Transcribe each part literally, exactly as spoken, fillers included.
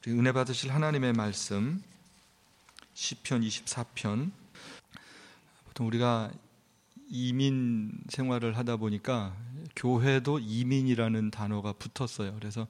은혜 받으실 하나님의 말씀 시편 이십사 편. 보통 우리가 이민 생활을 하다 보니까 교회도 이민이라는 단어가 붙었어요. 그래서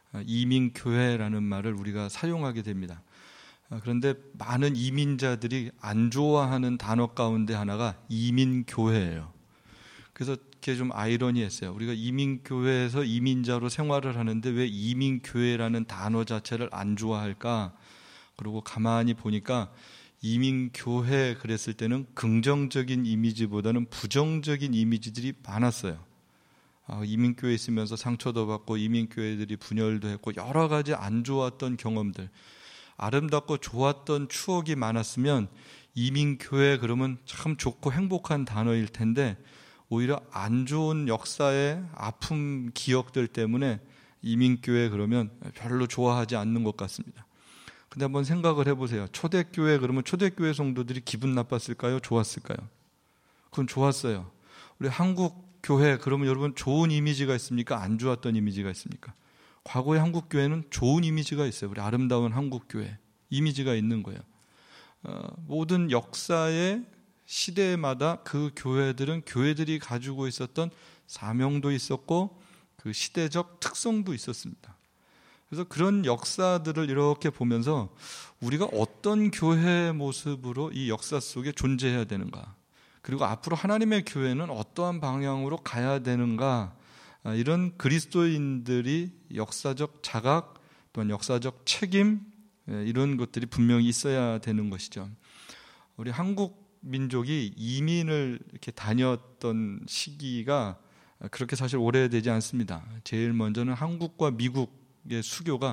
이민교회라는 말을 우리가 사용하게 됩니다. 그런데 많은 이민자들이 안 좋아하는 단어 가운데 하나가 이민교회예요. 그래서 그게 좀 아이러니했어요. 우리가 이민교회에서 이민자로 생활을 하는데 왜 이민교회라는 단어 자체를 안 좋아할까? 그리고 가만히 보니까 이민교회 그랬을 때는 긍정적인 이미지보다는 부정적인 이미지들이 많았어요. 아, 이민교회에 있으면서 상처도 받고 이민교회들이 분열도 했고 여러 가지 안 좋았던 경험들, 아름답고 좋았던 추억이 많았으면 이민교회 그러면 참 좋고 행복한 단어일 텐데 오히려 안 좋은 역사의 아픔 기억들 때문에 이민교회 그러면 별로 좋아하지 않는 것 같습니다. 근데 한번 생각을 해보세요. 초대교회 그러면 초대교회 성도들이 기분 나빴을까요? 좋았을까요? 그건 좋았어요. 우리 한국교회 그러면 여러분 좋은 이미지가 있습니까? 안 좋았던 이미지가 있습니까? 과거의 한국교회는 좋은 이미지가 있어요. 우리 아름다운 한국교회 이미지가 있는 거예요. 어, 모든 역사의 시대마다 그 교회들은 교회들이 가지고 있었던 사명도 있었고 그 시대적 특성도 있었습니다. 그래서 그런 역사들을 이렇게 보면서 우리가 어떤 교회의 모습으로 이 역사 속에 존재해야 되는가, 그리고 앞으로 하나님의 교회는 어떠한 방향으로 가야 되는가, 이런 그리스도인들이 역사적 자각 또는 역사적 책임, 이런 것들이 분명히 있어야 되는 것이죠. 우리 한국 민족이 이민을 이렇게 다녔던 시기가 그렇게 사실 오래되지 않습니다. 제일 먼저는 한국과 미국의 수교가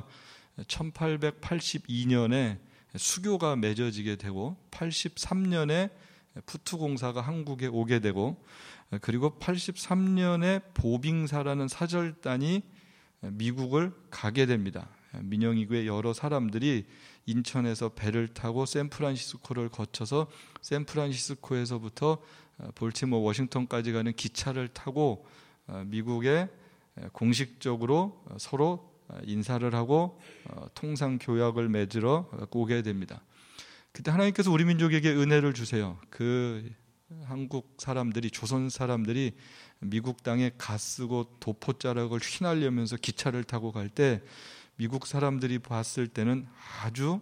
천팔백팔십이 년에 수교가 맺어지게 되고 팔십삼 년에 푸트공사가 한국에 오게 되고 그리고 팔십삼 년에 보빙사라는 사절단이 미국을 가게 됩니다. 민영이교의 여러 사람들이 인천에서 배를 타고 샌프란시스코를 거쳐서 샌프란시스코에서부터 볼티모어 워싱턴까지 가는 기차를 타고 미국에 공식적으로 서로 인사를 하고 통상 교약을 맺으러 오게 됩니다. 그때 하나님께서 우리 민족에게 은혜를 주세요. 그 한국 사람들이, 조선 사람들이 미국 땅에 갓쓰고 도포자락을 휘날리면서 기차를 타고 갈 때 미국 사람들이 봤을 때는 아주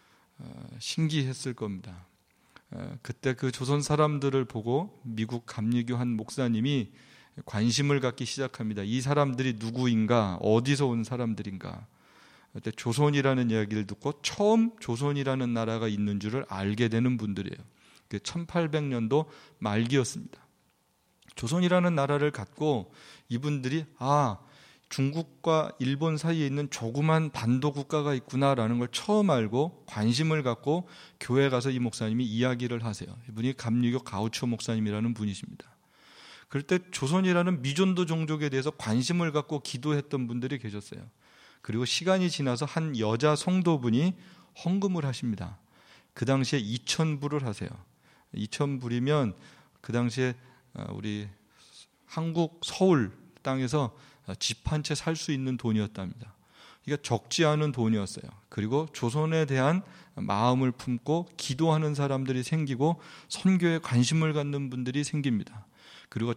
신기했을 겁니다. 그때 그 조선 사람들을 보고 미국 감리교 한 목사님이 관심을 갖기 시작합니다. 이 사람들이 누구인가, 어디서 온 사람들인가. 그때 조선이라는 이야기를 듣고 처음 조선이라는 나라가 있는 줄을 알게 되는 분들이에요. 천팔백 년도 말기였습니다. 조선이라는 나라를 갖고 이분들이 아, 중국과 일본 사이에 있는 조그만 반도 국가가 있구나라는 걸 처음 알고 관심을 갖고 교회에 가서 이 목사님이 이야기를 하세요. 이분이 감리교 가우초 목사님이라는 분이십니다. 그럴 때 조선이라는 미존도 종족에 대해서 관심을 갖고 기도했던 분들이 계셨어요. 그리고 시간이 지나서 한 여자 성도분이 헌금을 하십니다. 그 당시에 이천 불을 하세요. 이천 불이면 그 당시에 우리 한국 서울 땅에서 집 한 채 살 수 있는 돈이었답니다. 그러니까 적지 않은 돈이었어요. 그리고 조선에 대한 마음을 품고 기도하는 사람들이 생기고 선교에 관심을 갖는 분들이 생깁니다. 그리고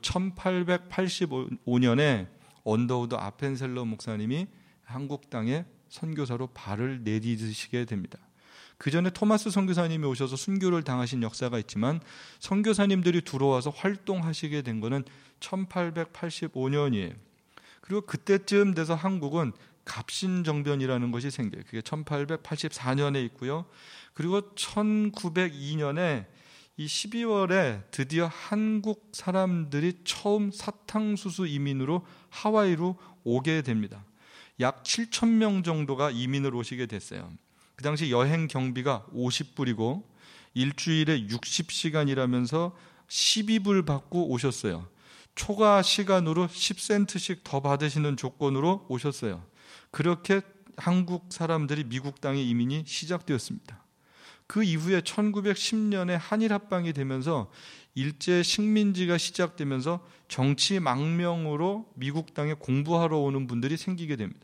천팔백팔십오 년에 언더우드 아펜셀러 목사님이 한국 땅에 선교사로 발을 내디디시게 됩니다. 그 전에 토마스 선교사님이 오셔서 순교를 당하신 역사가 있지만 선교사님들이 들어와서 활동하시게 된 것은 천팔백팔십오 년이에요. 그리고 그때쯤 돼서 한국은 갑신정변이라는 것이 생겨요. 그게 천팔백팔십사 년에 있고요. 그리고 천구백이 년에 이 십이월에 드디어 한국 사람들이 처음 사탕수수 이민으로 하와이로 오게 됩니다. 약 칠천 명 정도가 이민을 오시게 됐어요. 그 당시 여행 경비가 오십 불이고 일주일에 육십 시간 일하면서 십이 불 받고 오셨어요. 초과 시간으로 십 센트씩 더 받으시는 조건으로 오셨어요. 그렇게 한국 사람들이 미국 땅에 이민이 시작되었습니다. 그 이후에 천구백십 년에 한일 합방이 되면서 일제 식민지가 시작되면서 정치 망명으로 미국 땅에 공부하러 오는 분들이 생기게 됩니다.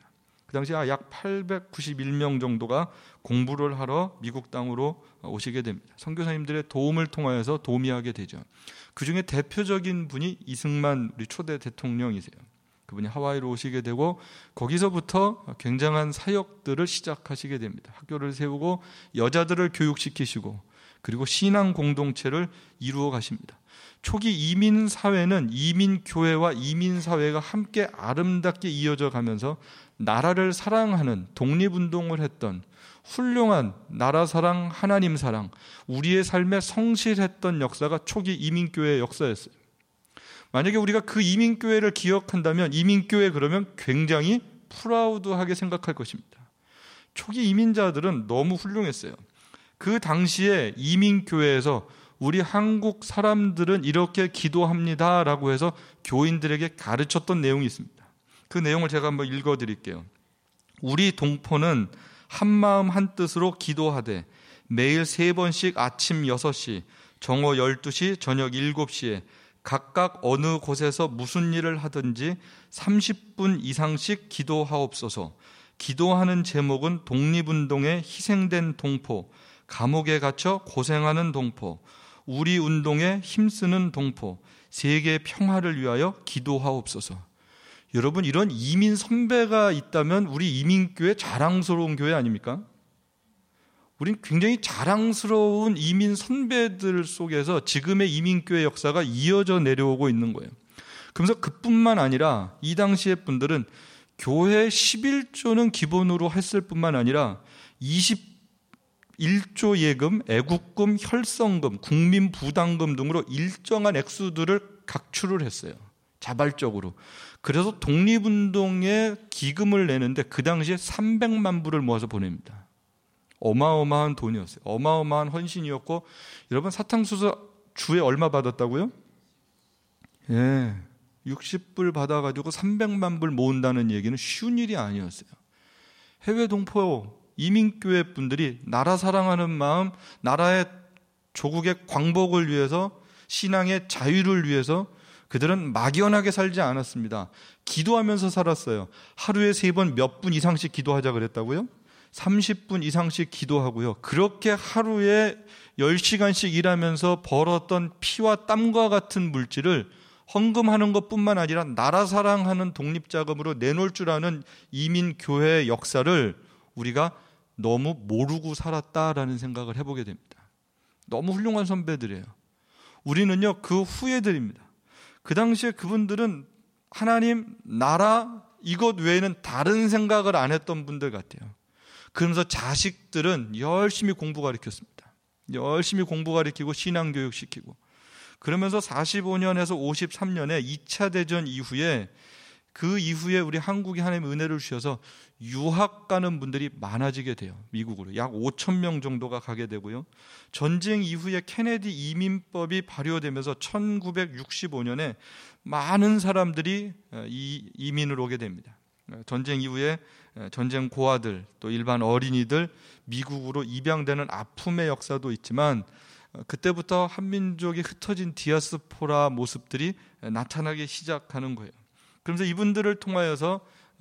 그 당시 약 팔백구십일 명 정도가 공부를 하러 미국 땅으로 오시게 됩니다. 선교사님들의 도움을 통하여서 도미하게 되죠. 그 중에 대표적인 분이 이승만 우리 초대 대통령이세요. 그분이 하와이로 오시게 되고 거기서부터 굉장한 사역들을 시작하시게 됩니다. 학교를 세우고 여자들을 교육시키시고 그리고 신앙 공동체를 이루어 가십니다. 초기 이민 사회는 이민 교회와 이민 사회가 함께 아름답게 이어져 가면서 나라를 사랑하는 독립운동을 했던 훌륭한 나라 사랑, 하나님 사랑, 우리의 삶에 성실했던 역사가 초기 이민교회의 역사였어요. 만약에 우리가 그 이민교회를 기억한다면 이민교회 그러면 굉장히 프라우드하게 생각할 것입니다. 초기 이민자들은 너무 훌륭했어요. 그 당시에 이민교회에서 우리 한국 사람들은 이렇게 기도합니다라고 해서 교인들에게 가르쳤던 내용이 있습니다. 그 내용을 제가 한번 읽어드릴게요. 우리 동포는 한마음 한뜻으로 기도하되 매일 세 번씩 아침 여섯 시, 정오 열두 시, 저녁 일곱 시에 각각 어느 곳에서 무슨 일을 하든지 삼십 분 이상씩 기도하옵소서. 기도하는 제목은 독립운동에 희생된 동포, 감옥에 갇혀 고생하는 동포, 우리 운동에 힘쓰는 동포, 세계 평화를 위하여 기도하옵소서. 여러분, 이런 이민 선배가 있다면 우리 이민교회 자랑스러운 교회 아닙니까? 우린 굉장히 자랑스러운 이민 선배들 속에서 지금의 이민교회 역사가 이어져 내려오고 있는 거예요. 그러면서 그뿐만 아니라 이 당시의 분들은 교회 십일 조는 기본으로 했을 뿐만 아니라 이십일 조 예금, 애국금, 혈성금, 국민부담금 등으로 일정한 액수들을 각출을 했어요. 자발적으로. 그래서 독립운동에 기금을 내는데 그 당시에 삼백만 불을 모아서 보냅니다. 어마어마한 돈이었어요. 어마어마한 헌신이었고, 여러분 사탕수수 주에 얼마 받았다고요? 예, 육십 불 받아가지고 삼백만 불 모은다는 얘기는 쉬운 일이 아니었어요. 해외 동포 이민교회 분들이 나라 사랑하는 마음, 나라의 조국의 광복을 위해서, 신앙의 자유를 위해서 그들은 막연하게 살지 않았습니다. 기도하면서 살았어요. 하루에 세 번 몇 분 이상씩 기도하자 그랬다고요? 삼십 분 이상씩 기도하고요. 그렇게 하루에 열 시간씩 일하면서 벌었던 피와 땀과 같은 물질을 헌금하는 것뿐만 아니라 나라 사랑하는 독립자금으로 내놓을 줄 아는 이민교회의 역사를 우리가 너무 모르고 살았다라는 생각을 해보게 됩니다. 너무 훌륭한 선배들이에요. 우리는요, 그 후예들입니다. 그 당시에 그분들은 하나님, 나라, 이것 외에는 다른 생각을 안 했던 분들 같아요. 그러면서 자식들은 열심히 공부 가르쳤습니다. 열심히 공부 가르치고 신앙교육 시키고, 그러면서 사십오 년에서 오십삼 년에 이 차 대전 이후에, 그 이후에 우리 한국이 하나님의 은혜를 주셔서 유학 가는 분들이 많아지게 돼요. 미국으로 약 오천 명 정도가 가게 되고요. 전쟁 이후에 케네디 이민법이 발효되면서 천구백육십오 년에 많은 사람들이 이 이민을 오게 됩니다. 전쟁 이후에 전쟁 고아들, 또 일반 어린이들 미국으로 입양되는 아픔의 역사도 있지만, 그때부터 한민족이 흩어진 디아스포라 모습들이 나타나기 시작하는 거예요. 그러면서 이분들을 통하여서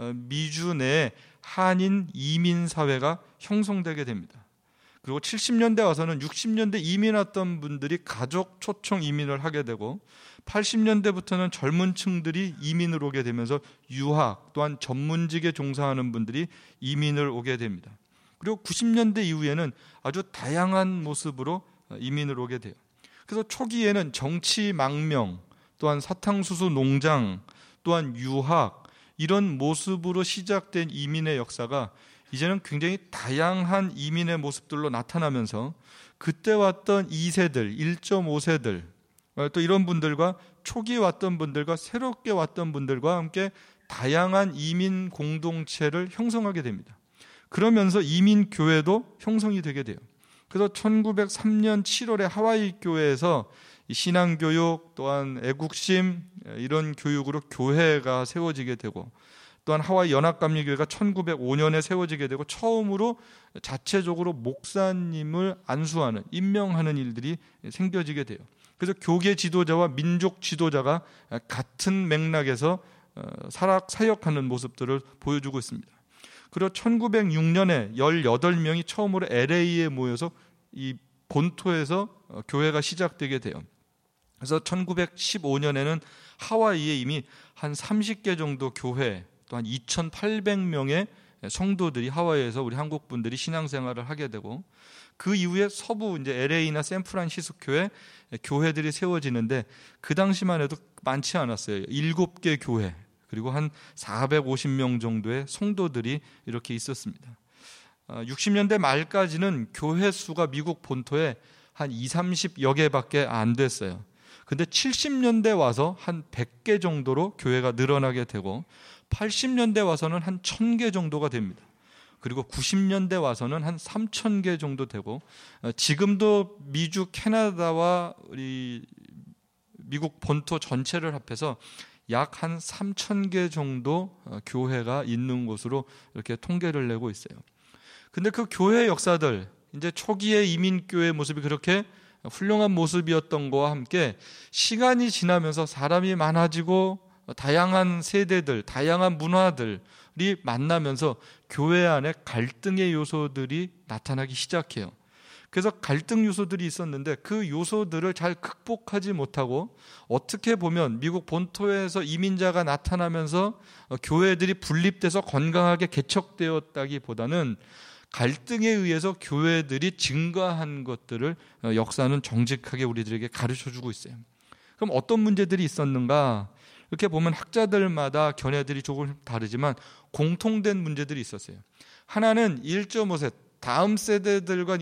미주 내에 한인 이민 사회가 형성되게 됩니다. 그리고 칠십 년대 와서는 육십 년대 이민 왔던 분들이 가족 초청 이민을 하게 되고, 팔십 년대부터는 젊은 층들이 이민을 오게 되면서 유학, 또한 전문직에 종사하는 분들이 이민을 오게 됩니다. 그리고 구십 년대 이후에는 아주 다양한 모습으로 이민을 오게 돼요. 그래서 초기에는 정치 망명, 또한 사탕수수 농장, 또한 유학, 이런 모습으로 시작된 이민의 역사가 이제는 굉장히 다양한 이민의 모습들로 나타나면서, 그때 왔던 이 세들, 일 점 오 세들, 또 이런 분들과 초기에 왔던 분들과 새롭게 왔던 분들과 함께 다양한 이민 공동체를 형성하게 됩니다. 그러면서 이민 교회도 형성이 되게 돼요. 그래서 천구백삼 년 칠월에 하와이 교회에서 신앙교육, 또한 애국심, 이런 교육으로 교회가 세워지게 되고, 또한 하와이 연합감리교회가 천구백오 년에 세워지게 되고, 처음으로 자체적으로 목사님을 안수하는, 임명하는 일들이 생겨지게 돼요. 그래서 교계 지도자와 민족 지도자가 같은 맥락에서 사역하는 모습들을 보여주고 있습니다. 그리고 천구백육 년에 열여덟 명이 처음으로 엘에이에 모여서 이 본토에서 교회가 시작되게 돼요. 그래서 천구백십오 년에는 하와이에 이미 한 삼십 개 정도 교회, 또 한 이천팔백 명의 성도들이 하와이에서 우리 한국 분들이 신앙생활을 하게 되고, 그 이후에 서부 이제 엘에이나 샌프란시스코에 교회들이 세워지는데, 그 당시만 해도 많지 않았어요. 일곱 개 교회, 그리고 한 사백오십 명 정도의 성도들이 이렇게 있었습니다. 육십 년대 말까지는 교회 수가 미국 본토에 한 이삼십여 개밖에 안 됐어요. 근데 칠십 년대 와서 한 백 개 정도로 교회가 늘어나게 되고, 팔십 년대 와서는 한 천 개 정도가 됩니다. 그리고 구십 년대 와서는 한 삼천 개 정도 되고, 지금도 미주, 캐나다와 우리 미국 본토 전체를 합해서 약 한 삼천 개 정도 교회가 있는 곳으로 이렇게 통계를 내고 있어요. 근데 그 교회 역사들, 이제 초기의 이민교회 모습이 그렇게 훌륭한 모습이었던 거와 함께 시간이 지나면서 사람이 많아지고 다양한 세대들, 다양한 문화들이 만나면서 교회 안에 갈등의 요소들이 나타나기 시작해요. 그래서 갈등 요소들이 있었는데 그 요소들을 잘 극복하지 못하고, 어떻게 보면 미국 본토에서 이민자가 나타나면서 교회들이 분립돼서 건강하게 개척되었다기보다는 갈등에 의해서 교회들이 증가한 것들을 역사는 정직하게 우리들에게 가르쳐주고 있어요. 그럼 어떤 문제들이 있었는가? 이렇게 보면 학자들마다 견해들이 조금 다르지만 공통된 문제들이 있었어요. 하나는 일 점 오 세, 다음 세대들과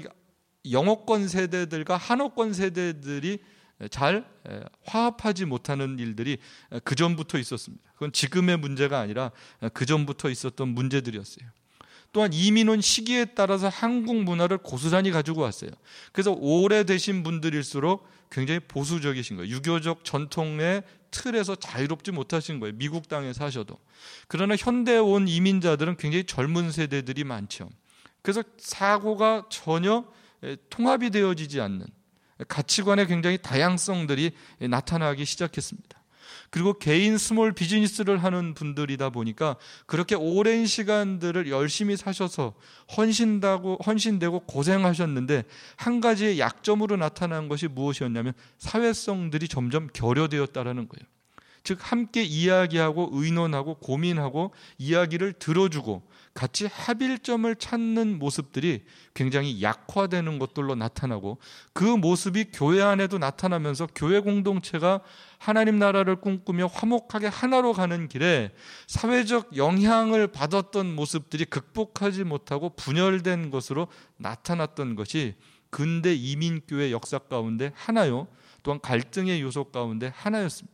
영어권 세대들과 한어권 세대들이 잘 화합하지 못하는 일들이 그 전부터 있었습니다. 그건 지금의 문제가 아니라 그 전부터 있었던 문제들이었어요. 또한 이민 온 시기에 따라서 한국 문화를 고스란히 가지고 왔어요. 그래서 오래되신 분들일수록 굉장히 보수적이신 거예요. 유교적 전통의 틀에서 자유롭지 못하신 거예요. 미국 땅에 사셔도. 그러나 현대에 온 이민자들은 굉장히 젊은 세대들이 많죠. 그래서 사고가 전혀 통합이 되어지지 않는, 가치관의 굉장히 다양성들이 나타나기 시작했습니다. 그리고 개인 스몰 비즈니스를 하는 분들이다 보니까 그렇게 오랜 시간들을 열심히 사셔서 헌신되고, 헌신되고 고생하셨는데, 한 가지의 약점으로 나타난 것이 무엇이었냐면 사회성들이 점점 결여되었다라는 거예요. 즉 함께 이야기하고 의논하고 고민하고 이야기를 들어주고 같이 합일점을 찾는 모습들이 굉장히 약화되는 것들로 나타나고, 그 모습이 교회 안에도 나타나면서 교회 공동체가 하나님 나라를 꿈꾸며 화목하게 하나로 가는 길에 사회적 영향을 받았던 모습들이 극복하지 못하고 분열된 것으로 나타났던 것이 근대 이민교회 역사 가운데 하나요, 또한 갈등의 요소 가운데 하나였습니다.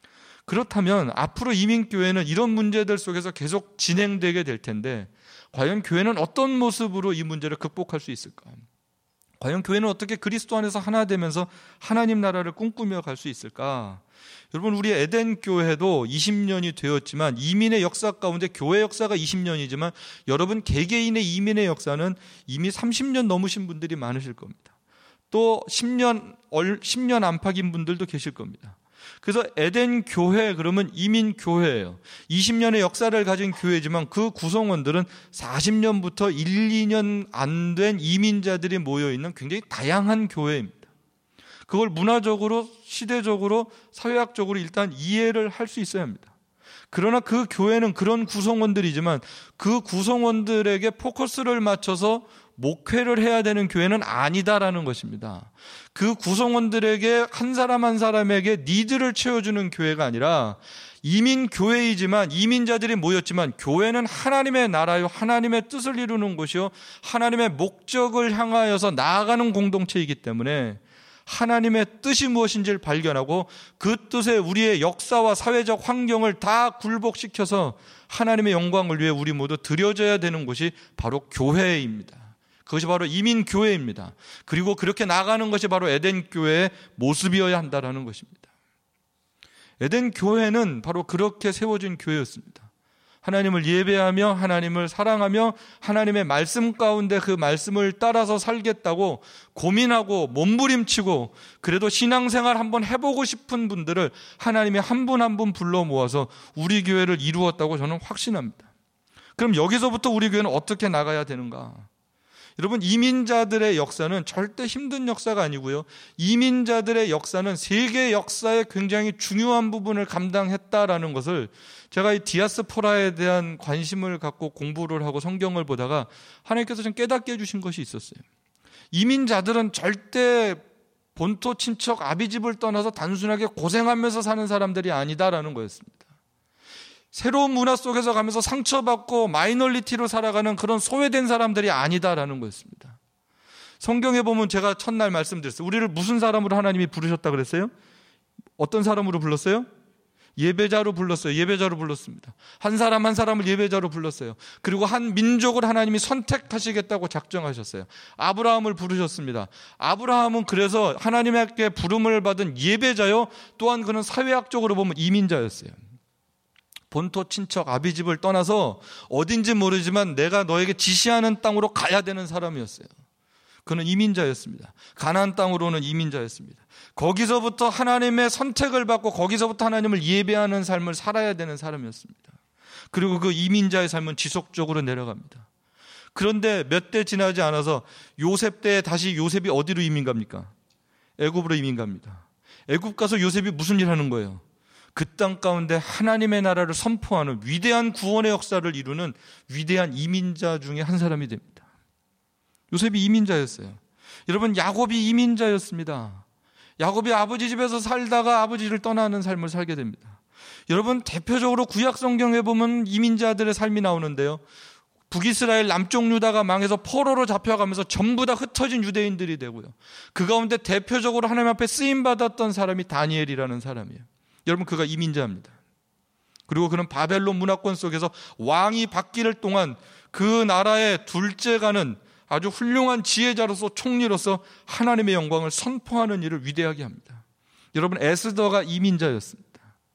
그렇다면 앞으로 이민교회는 이런 문제들 속에서 계속 진행되게 될 텐데, 과연 교회는 어떤 모습으로 이 문제를 극복할 수 있을까? 과연 교회는 어떻게 그리스도 안에서 하나 되면서 하나님 나라를 꿈꾸며 갈 수 있을까? 여러분, 우리 에덴 교회도 이십 년이 되었지만, 이민의 역사 가운데 교회 역사가 이십 년이지만 여러분 개개인의 이민의 역사는 이미 삼십 년 넘으신 분들이 많으실 겁니다. 또 십 년, 십 년 안팎인 분들도 계실 겁니다. 그래서 에덴 교회, 그러면 이민 교회예요. 이십 년의 역사를 가진 교회지만 그 구성원들은 사십 년부터 일, 이 년 안 된 이민자들이 모여있는 굉장히 다양한 교회입니다. 그걸 문화적으로, 시대적으로, 사회학적으로 일단 이해를 할 수 있어야 합니다. 그러나 그 교회는 그런 구성원들이지만 그 구성원들에게 포커스를 맞춰서 목회를 해야 되는 교회는 아니다라는 것입니다. 그 구성원들에게 한 사람 한 사람에게 니드를 채워주는 교회가 아니라, 이민 교회이지만 이민자들이 모였지만 교회는 하나님의 나라요, 하나님의 뜻을 이루는 곳이요, 하나님의 목적을 향하여서 나아가는 공동체이기 때문에 하나님의 뜻이 무엇인지를 발견하고 그 뜻에 우리의 역사와 사회적 환경을 다 굴복시켜서 하나님의 영광을 위해 우리 모두 드려져야 되는 곳이 바로 교회입니다. 그것이 바로 이민교회입니다. 그리고 그렇게 나가는 것이 바로 에덴교회의 모습이어야 한다는 것입니다. 에덴교회는 바로 그렇게 세워진 교회였습니다. 하나님을 예배하며 하나님을 사랑하며 하나님의 말씀 가운데 그 말씀을 따라서 살겠다고 고민하고 몸부림치고, 그래도 신앙생활 한번 해보고 싶은 분들을 하나님이 한 분 한 분 불러 모아서 우리 교회를 이루었다고 저는 확신합니다. 그럼 여기서부터 우리 교회는 어떻게 나가야 되는가? 여러분, 이민자들의 역사는 절대 힘든 역사가 아니고요. 이민자들의 역사는 세계 역사의 굉장히 중요한 부분을 감당했다라는 것을 제가 이 디아스포라에 대한 관심을 갖고 공부를 하고 성경을 보다가 하나님께서 좀 깨닫게 해주신 것이 있었어요. 이민자들은 절대 본토 친척 아비집을 떠나서 단순하게 고생하면서 사는 사람들이 아니다라는 거였습니다. 새로운 문화 속에서 가면서 상처받고 마이너리티로 살아가는 그런 소외된 사람들이 아니다라는 거였습니다. 성경에 보면 제가 첫날 말씀드렸어요. 우리를 무슨 사람으로 하나님이 부르셨다 그랬어요? 어떤 사람으로 불렀어요? 예배자로 불렀어요. 예배자로 불렀습니다. 한 사람 한 사람을 예배자로 불렀어요. 그리고 한 민족을 하나님이 선택하시겠다고 작정하셨어요. 아브라함을 부르셨습니다. 아브라함은 그래서 하나님께 부름을 받은 예배자요, 또한 그는 사회학적으로 보면 이민자였어요. 본토 친척 아비집을 떠나서 어딘지 모르지만 내가 너에게 지시하는 땅으로 가야 되는 사람이었어요. 그는 이민자였습니다. 가나안 땅으로는 이민자였습니다. 거기서부터 하나님의 선택을 받고 거기서부터 하나님을 예배하는 삶을 살아야 되는 사람이었습니다. 그리고 그 이민자의 삶은 지속적으로 내려갑니다. 그런데 몇 대 지나지 않아서 요셉 때에 다시 요셉이 어디로 이민 갑니까? 애굽으로 이민 갑니다. 애굽 가서 요셉이 무슨 일 하는 거예요? 그 땅 가운데 하나님의 나라를 선포하는 위대한 구원의 역사를 이루는 위대한 이민자 중에 한 사람이 됩니다. 요셉이 이민자였어요. 여러분, 야곱이 이민자였습니다. 야곱이 아버지 집에서 살다가 아버지를 떠나는 삶을 살게 됩니다. 여러분, 대표적으로 구약 성경에 보면 이민자들의 삶이 나오는데요. 북이스라엘 남쪽 유다가 망해서 포로로 잡혀가면서 전부 다 흩어진 유대인들이 되고요. 그 가운데 대표적으로 하나님 앞에 쓰임받았던 사람이 다니엘이라는 사람이에요. 여러분, 그가 이민자입니다. 그리고 그는 바벨론 문화권 속에서 왕이 바뀔 동안 그 나라의 둘째가는 아주 훌륭한 지혜자로서 총리로서 하나님의 영광을 선포하는 일을 위대하게 합니다. 여러분, 에스더가 이민자였습니다.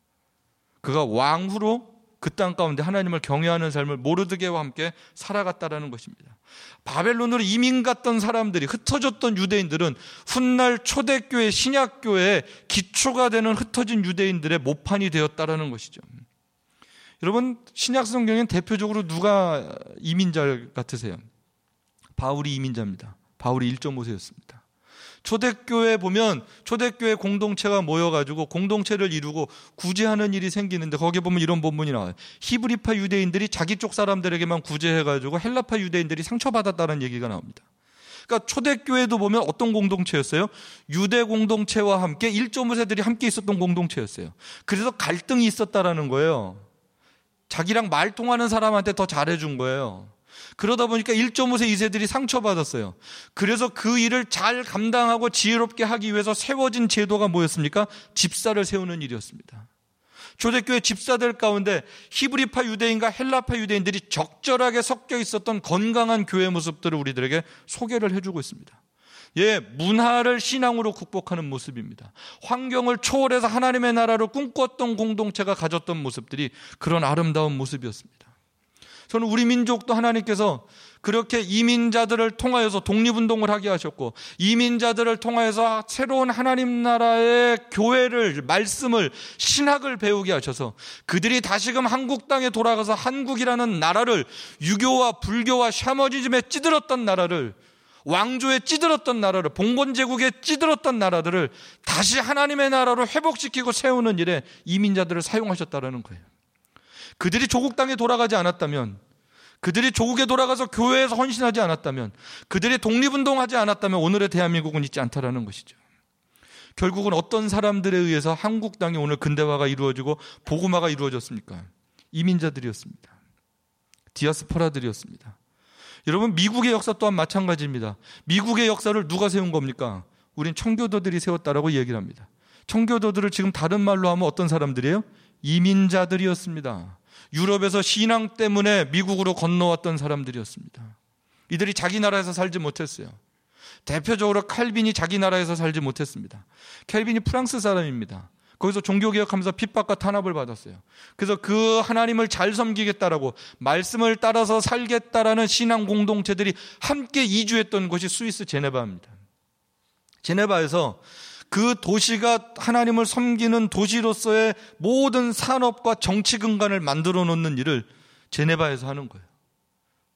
그가 왕후로 그 땅 가운데 하나님을 경외하는 삶을 모르드게와 함께 살아갔다라는 것입니다. 바벨론으로 이민 갔던 사람들이, 흩어졌던 유대인들은 훗날 초대교회, 신약교회의 기초가 되는 흩어진 유대인들의 모판이 되었다라는 것이죠. 여러분, 신약 성경엔 대표적으로 누가 이민자 같으세요? 바울이 이민자입니다. 바울이 일 점 오 세였습니다. 초대교회 보면 초대교회 공동체가 모여가지고 공동체를 이루고 구제하는 일이 생기는데 거기에 보면 이런 본문이 나와요. 히브리파 유대인들이 자기 쪽 사람들에게만 구제해가지고 헬라파 유대인들이 상처받았다는 얘기가 나옵니다. 그러니까 초대교회도 보면 어떤 공동체였어요? 유대 공동체와 함께 일 점 오 세들이 함께 있었던 공동체였어요. 그래서 갈등이 있었다라는 거예요. 자기랑 말 통하는 사람한테 더 잘해준 거예요. 그러다 보니까 일 점 오 세 이 세들이 상처받았어요. 그래서 그 일을 잘 감당하고 지혜롭게 하기 위해서 세워진 제도가 뭐였습니까? 집사를 세우는 일이었습니다. 초대교회 집사들 가운데 히브리파 유대인과 헬라파 유대인들이 적절하게 섞여 있었던 건강한 교회 모습들을 우리들에게 소개를 해주고 있습니다. 예, 문화를 신앙으로 극복하는 모습입니다. 환경을 초월해서 하나님의 나라를 꿈꿨던 공동체가 가졌던 모습들이 그런 아름다운 모습이었습니다. 저는 우리 민족도 하나님께서 그렇게 이민자들을 통하여서 독립운동을 하게 하셨고, 이민자들을 통하여서 새로운 하나님 나라의 교회를, 말씀을, 신학을 배우게 하셔서 그들이 다시금 한국 땅에 돌아가서 한국이라는 나라를, 유교와 불교와 샤머니즘에 찌들었던 나라를, 왕조에 찌들었던 나라를, 봉건제국에 찌들었던 나라들을 다시 하나님의 나라로 회복시키고 세우는 일에 이민자들을 사용하셨다는 거예요. 그들이 조국 땅에 돌아가지 않았다면, 그들이 조국에 돌아가서 교회에서 헌신하지 않았다면, 그들이 독립운동하지 않았다면 오늘의 대한민국은 있지 않다라는 것이죠. 결국은 어떤 사람들에 의해서 한국 땅에 오늘 근대화가 이루어지고 복음화가 이루어졌습니까? 이민자들이었습니다. 디아스포라들이었습니다. 여러분, 미국의 역사 또한 마찬가지입니다. 미국의 역사를 누가 세운 겁니까? 우린 청교도들이 세웠다라고 얘기를 합니다. 청교도들을 지금 다른 말로 하면 어떤 사람들이에요? 이민자들이었습니다. 유럽에서 신앙 때문에 미국으로 건너왔던 사람들이었습니다. 이들이 자기 나라에서 살지 못했어요. 대표적으로 칼빈이 자기 나라에서 살지 못했습니다. 칼빈이 프랑스 사람입니다. 거기서 종교개혁하면서 핍박과 탄압을 받았어요. 그래서 그 하나님을 잘 섬기겠다라고, 말씀을 따라서 살겠다라는 신앙 공동체들이 함께 이주했던 곳이 스위스 제네바입니다. 제네바에서 그 도시가 하나님을 섬기는 도시로서의 모든 산업과 정치 근간을 만들어 놓는 일을 제네바에서 하는 거예요.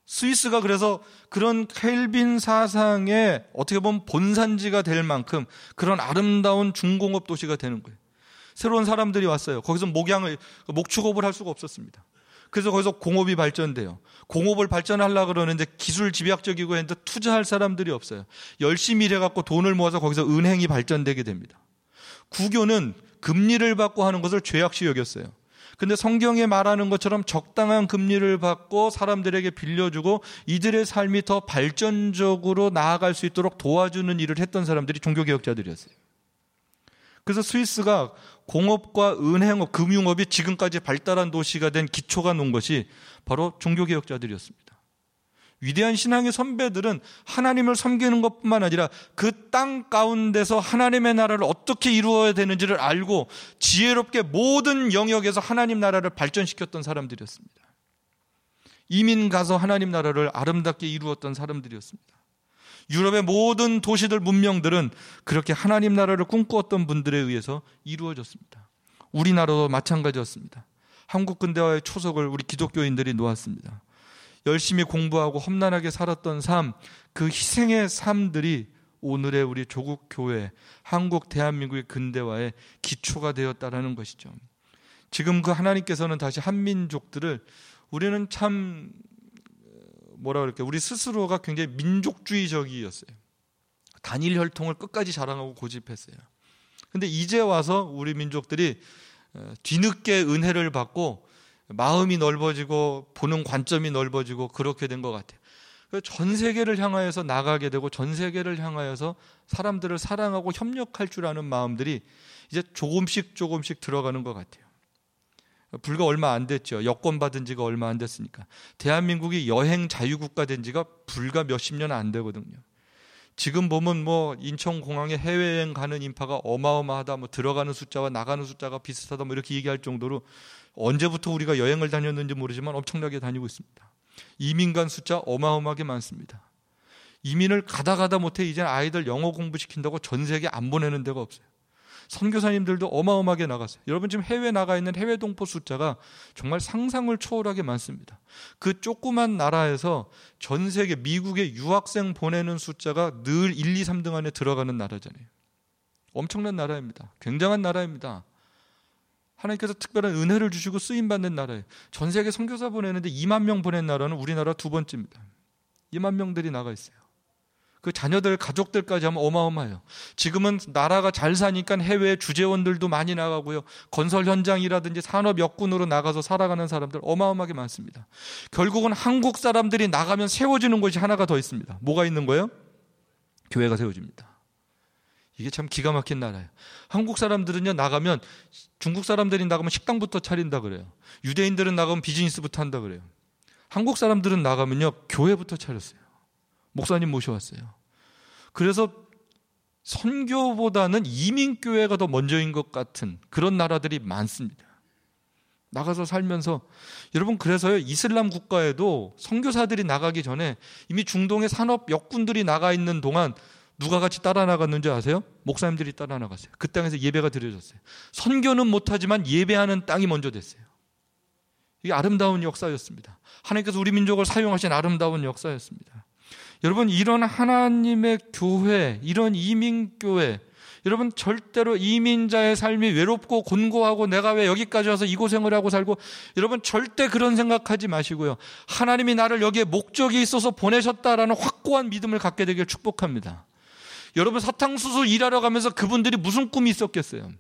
스위스가 그래서 그런 켈빈 사상의 어떻게 보면 본산지가 될 만큼 그런 아름다운 중공업 도시가 되는 거예요. 새로운 사람들이 왔어요. 거기서 목양을, 목축업을 할 수가 없었습니다. 그래서 거기서 공업이 발전돼요. 공업을 발전하려고 그러는데 기술 집약적이고 했는데 투자할 사람들이 없어요. 열심히 일해갖고 돈을 모아서 거기서 은행이 발전되게 됩니다. 구교는 금리를 받고 하는 것을 죄악시 여겼어요. 근데 성경에 말하는 것처럼 적당한 금리를 받고 사람들에게 빌려주고 이들의 삶이 더 발전적으로 나아갈 수 있도록 도와주는 일을 했던 사람들이 종교개혁자들이었어요. 그래서 스위스가 공업과 은행업, 금융업이 지금까지 발달한 도시가 된 기초가 놓은 것이 바로 종교개혁자들이었습니다. 위대한 신앙의 선배들은 하나님을 섬기는 것뿐만 아니라 그 땅 가운데서 하나님의 나라를 어떻게 이루어야 되는지를 알고 지혜롭게 모든 영역에서 하나님 나라를 발전시켰던 사람들이었습니다. 이민 가서 하나님 나라를 아름답게 이루었던 사람들이었습니다. 유럽의 모든 도시들, 문명들은 그렇게 하나님 나라를 꿈꾸었던 분들에 의해서 이루어졌습니다. 우리나라도 마찬가지였습니다. 한국 근대화의 초석을 우리 기독교인들이 놓았습니다. 열심히 공부하고 험난하게 살았던 삶, 그 희생의 삶들이 오늘의 우리 조국 교회, 한국 대한민국의 근대화의 기초가 되었다라는 것이죠. 지금 그 하나님께서는 다시 한민족들을, 우리는 참 뭐라 그럴까요? 우리 스스로가 굉장히 민족주의적이었어요. 단일 혈통을 끝까지 자랑하고 고집했어요. 근데 이제 와서 우리 민족들이 뒤늦게 은혜를 받고 마음이 넓어지고 보는 관점이 넓어지고 그렇게 된 것 같아요. 전 세계를 향하여서 나가게 되고 전 세계를 향하여서 사람들을 사랑하고 협력할 줄 아는 마음들이 이제 조금씩 조금씩 들어가는 것 같아요. 불과 얼마 안 됐죠. 여권 받은 지가 얼마 안 됐으니까. 대한민국이 여행 자유국가 된 지가 불과 몇십 년 안 되거든요. 지금 보면 뭐 인천공항에 해외여행 가는 인파가 어마어마하다, 뭐 들어가는 숫자와 나가는 숫자가 비슷하다, 뭐 이렇게 얘기할 정도로 언제부터 우리가 여행을 다녔는지 모르지만 엄청나게 다니고 있습니다. 이민 간 숫자 어마어마하게 많습니다. 이민을 가다 가다 못해 이제 아이들 영어 공부시킨다고 전 세계 안 보내는 데가 없어요. 선교사님들도 어마어마하게 나갔어요. 여러분 지금 해외 나가 있는 해외 동포 숫자가 정말 상상을 초월하게 많습니다. 그 조그만 나라에서 전 세계 미국에 유학생 보내는 숫자가 늘 일, 이, 삼 등 안에 들어가는 나라잖아요. 엄청난 나라입니다. 굉장한 나라입니다. 하나님께서 특별한 은혜를 주시고 쓰임받는 나라예요. 전 세계 선교사 보내는데 이만 명 보낸 나라는 우리나라 두 번째입니다. 이만 명들이 나가 있어요. 그 자녀들, 가족들까지 하면 어마어마해요. 지금은 나라가 잘 사니까 해외에 주재원들도 많이 나가고요. 건설 현장이라든지 산업 역군으로 나가서 살아가는 사람들 어마어마하게 많습니다. 결국은 한국 사람들이 나가면 세워지는 곳이 하나가 더 있습니다. 뭐가 있는 거예요? 교회가 세워집니다. 이게 참 기가 막힌 나라예요. 한국 사람들은요, 나가면, 중국 사람들이 나가면 식당부터 차린다 그래요. 유대인들은 나가면 비즈니스부터 한다 그래요. 한국 사람들은 나가면요, 교회부터 차렸어요. 목사님 모셔왔어요. 그래서 선교보다는 이민교회가 더 먼저인 것 같은 그런 나라들이 많습니다. 나가서 살면서, 여러분 그래서요, 이슬람 국가에도 선교사들이 나가기 전에 이미 중동의 산업 역군들이 나가 있는 동안 누가 같이 따라 나갔는지 아세요? 목사님들이 따라 나갔어요. 그 땅에서 예배가 드려졌어요. 선교는 못하지만 예배하는 땅이 먼저 됐어요. 이게 아름다운 역사였습니다. 하나님께서 우리 민족을 사용하신 아름다운 역사였습니다. 여러분, 이런 하나님의 교회, 이런 이민교회, 여러분 절대로 이민자의 삶이 외롭고 곤고하고 내가 왜 여기까지 와서 이 고생을 하고 살고, 여러분 절대 그런 생각하지 마시고요. 하나님이 나를 여기에 목적이 있어서 보내셨다라는 확고한 믿음을 갖게 되길 축복합니다. 여러분 사탕수수 일하러 가면서 그분들이 무슨 꿈이 있었겠어요?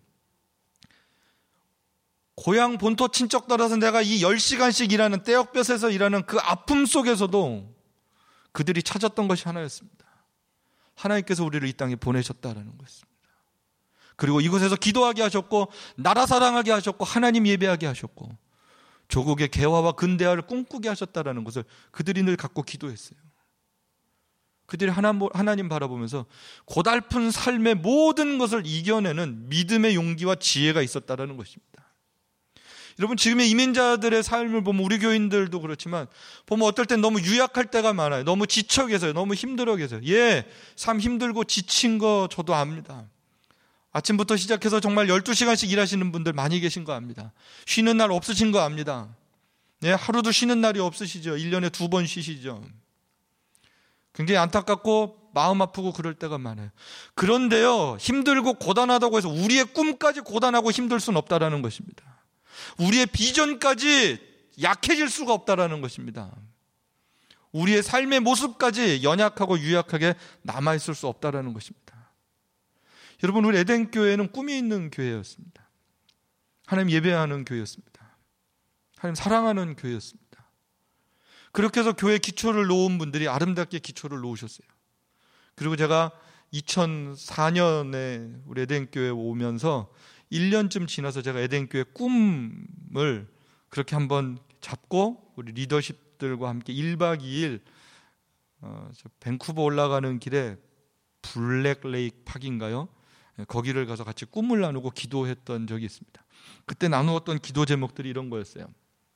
고향 본토 친척 따라서 내가 이 열 시간씩 일하는, 떼역볕에서 일하는 그 아픔 속에서도 그들이 찾았던 것이 하나였습니다. 하나님께서 우리를 이 땅에 보내셨다라는 것입니다. 그리고 이곳에서 기도하게 하셨고, 나라 사랑하게 하셨고, 하나님 예배하게 하셨고, 조국의 개화와 근대화를 꿈꾸게 하셨다라는 것을 그들이 늘 갖고 기도했어요. 그들이 하나님 바라보면서 고달픈 삶의 모든 것을 이겨내는 믿음의 용기와 지혜가 있었다라는 것입니다. 여러분 지금의 이민자들의 삶을 보면 우리 교인들도 그렇지만 보면 어떨 땐 너무 유약할 때가 많아요. 너무 지쳐 계세요. 너무 힘들어 계세요. 예, 삶 힘들고 지친 거 저도 압니다. 아침부터 시작해서 정말 열두 시간씩 일하시는 분들 많이 계신 거 압니다. 쉬는 날 없으신 거 압니다. 네, 하루도 쉬는 날이 없으시죠. 일 년에 두 번 쉬시죠. 굉장히 안타깝고 마음 아프고 그럴 때가 많아요. 그런데요, 힘들고 고단하다고 해서 우리의 꿈까지 고단하고 힘들 수는 없다라는 것입니다. 우리의 비전까지 약해질 수가 없다라는 것입니다. 우리의 삶의 모습까지 연약하고 유약하게 남아있을 수 없다라는 것입니다. 여러분, 우리 에덴 교회는 꿈이 있는 교회였습니다. 하나님 예배하는 교회였습니다. 하나님 사랑하는 교회였습니다. 그렇게 해서 교회 기초를 놓은 분들이 아름답게 기초를 놓으셨어요. 그리고 제가 이천사 년에 우리 에덴교회 오면서 일 년쯤 지나서 제가 에덴교회 꿈을 그렇게 한번 잡고 우리 리더십들과 함께 일 박 이 일 어, 밴쿠버 올라가는 길에 블랙레이크 팍인가요? 거기를 가서 같이 꿈을 나누고 기도했던 적이 있습니다. 그때 나누었던 기도 제목들이 이런 거였어요.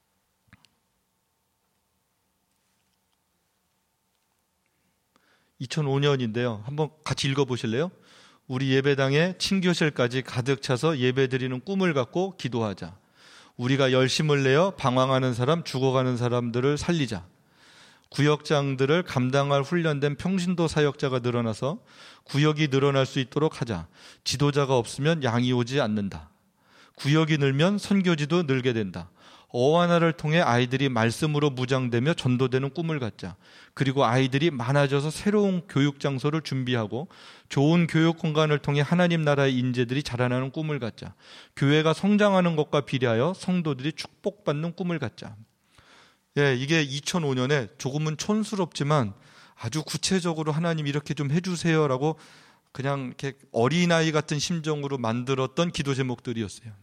이천오 년인데요. 한번 같이 읽어보실래요? 우리 예배당에 친교실까지 가득 차서 예배드리는 꿈을 갖고 기도하자. 우리가 열심을 내어 방황하는 사람, 죽어가는 사람들을 살리자. 구역장들을 감당할 훈련된 평신도 사역자가 늘어나서 구역이 늘어날 수 있도록 하자. 지도자가 없으면 양이 오지 않는다. 구역이 늘면 선교지도 늘게 된다. 어와나를 통해 아이들이 말씀으로 무장되며 전도되는 꿈을 갖자. 그리고 아이들이 많아져서 새로운 교육 장소를 준비하고 좋은 교육 공간을 통해 하나님 나라의 인재들이 자라나는 꿈을 갖자. 교회가 성장하는 것과 비례하여 성도들이 축복받는 꿈을 갖자. 예, 이게 이천오 년에 조금은 촌스럽지만 아주 구체적으로 하나님 이렇게 좀 해주세요라고 그냥 이렇게 어린아이 같은 심정으로 만들었던 기도 제목들이었어요.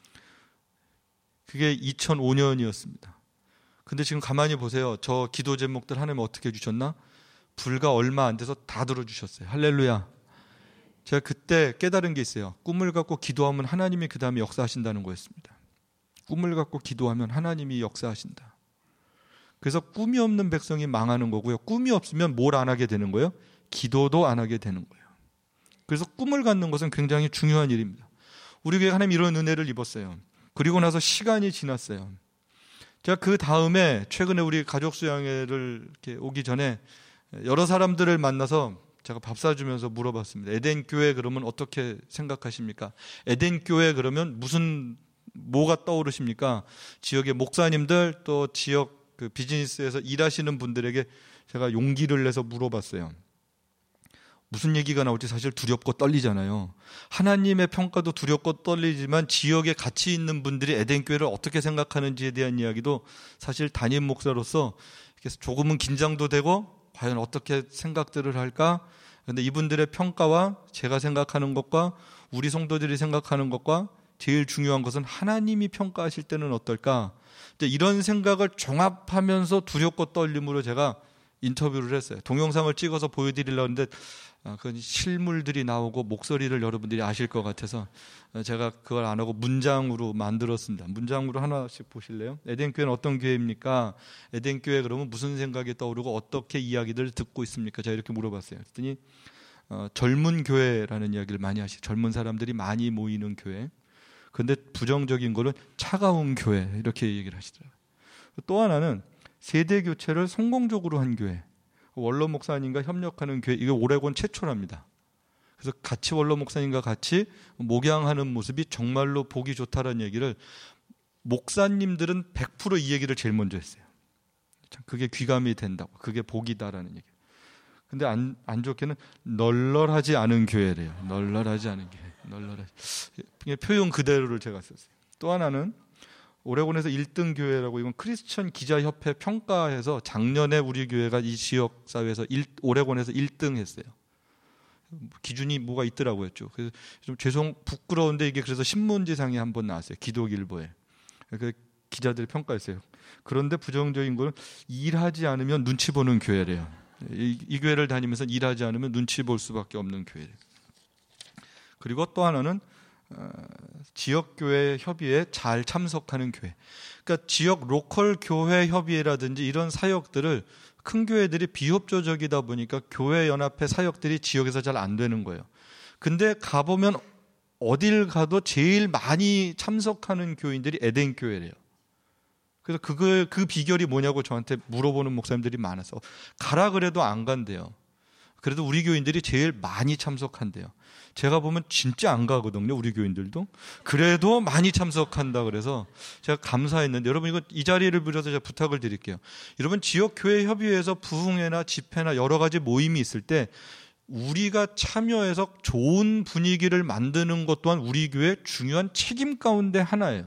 그게 이천오 년이었습니다. 근데 지금 가만히 보세요. 저 기도 제목들 하나님 어떻게 해주셨나? 불과 얼마 안 돼서 다 들어주셨어요. 할렐루야. 제가 그때 깨달은 게 있어요. 꿈을 갖고 기도하면 하나님이 그 다음에 역사하신다는 거였습니다. 꿈을 갖고 기도하면 하나님이 역사하신다. 그래서 꿈이 없는 백성이 망하는 거고요. 꿈이 없으면 뭘 안 하게 되는 거예요? 기도도 안 하게 되는 거예요. 그래서 꿈을 갖는 것은 굉장히 중요한 일입니다. 우리 교회가 하나님 이런 은혜를 입었어요. 그리고 나서 시간이 지났어요. 제가 그 다음에 최근에 우리 가족 수양회를 이렇게 오기 전에 여러 사람들을 만나서 제가 밥 사주면서 물어봤습니다. 에덴 교회 그러면 어떻게 생각하십니까? 에덴 교회 그러면 무슨 뭐가 떠오르십니까? 지역의 목사님들 또 지역 그 비즈니스에서 일하시는 분들에게 제가 용기를 내서 물어봤어요. 무슨 얘기가 나올지 사실 두렵고 떨리잖아요. 하나님의 평가도 두렵고 떨리지만 지역에 같이 있는 분들이 에덴교회를 어떻게 생각하는지에 대한 이야기도 사실 담임 목사로서 조금은 긴장도 되고 과연 어떻게 생각들을 할까? 그런데 이분들의 평가와 제가 생각하는 것과 우리 성도들이 생각하는 것과 제일 중요한 것은 하나님이 평가하실 때는 어떨까? 이런 생각을 종합하면서 두렵고 떨림으로 제가 인터뷰를 했어요. 동영상을 찍어서 보여드리려고 했는데 그 실물들이 나오고 목소리를 여러분들이 아실 것 같아서 제가 그걸 안 하고 문장으로 만들었습니다. 문장으로 하나씩 보실래요? 에덴교회는 어떤 교회입니까? 에덴교회 그러면 무슨 생각이 떠오르고 어떻게 이야기들을 듣고 있습니까? 제가 이렇게 물어봤어요. 그랬더니 어, 젊은 교회라는 이야기를 많이 하시죠. 젊은 사람들이 많이 모이는 교회. 그런데 부정적인 거는 차가운 교회 이렇게 얘기를 하시더라고요. 또 하나는 세대 교체를 성공적으로 한 교회. 원로 목사님과 협력하는 교회, 이게 오레곤 최초랍니다. 그래서 같이 원로 목사님과 같이 목양하는 모습이 정말로 보기 좋다라는 얘기를 목사님들은 백 퍼센트 이 얘기를 제일 먼저 했어요. 그게 귀감이 된다고, 그게 복이다라는 얘기. 근데 안, 안 좋게는 널널하지 않은 교회래요. 널널하지 않은 교회. 널널하지. 표현 그대로를 제가 썼어요. 또 하나는 오레곤에서 일 등 교회라고, 이건 크리스천 기자협회 평가해서 작년에 우리 교회가 이 지역 사회에서 일, 오레곤에서 일 등 했어요. 기준이 뭐가 있더라고요. 그래서 좀 죄송 부끄러운데 이게 그래서 신문지상에 한번 나왔어요. 기독일보에. 그 기자들이 평가했어요. 그런데 부정적인 거는 일하지 않으면 눈치 보는 교회래요. 이, 이 교회를 다니면서 일하지 않으면 눈치 볼 수밖에 없는 교회래요. 그리고 또 하나는 어, 지역교회 협의회에 잘 참석하는 교회. 그러니까 지역 로컬 교회 협의회라든지 이런 사역들을 큰 교회들이 비협조적이다 보니까 교회 연합회 사역들이 지역에서 잘 안 되는 거예요. 근데 가보면 어딜 가도 제일 많이 참석하는 교인들이 에덴 교회래요. 그래서 그걸, 그 비결이 뭐냐고 저한테 물어보는 목사님들이 많아서 가라 그래도 안 간대요. 그래도 우리 교인들이 제일 많이 참석한대요. 제가 보면 진짜 안 가거든요, 우리 교인들도. 그래도 많이 참석한다 그래서 제가 감사했는데, 여러분 이거 이 자리를 빌어서 제가 부탁을 드릴게요. 여러분 지역교회 협의회에서 부흥회나 집회나 여러 가지 모임이 있을 때 우리가 참여해서 좋은 분위기를 만드는 것 또한 우리 교회의 중요한 책임 가운데 하나예요.